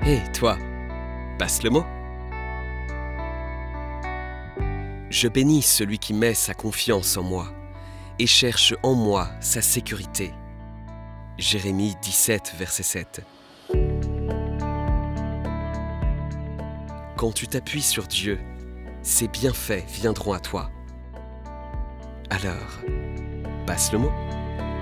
Hé, toi, passe le mot. Je bénis celui qui met sa confiance en moi et cherche en moi sa sécurité. Jérémie 17, verset 7. Quand tu t'appuies sur Dieu, ses bienfaits viendront à toi. Alors, passe le mot.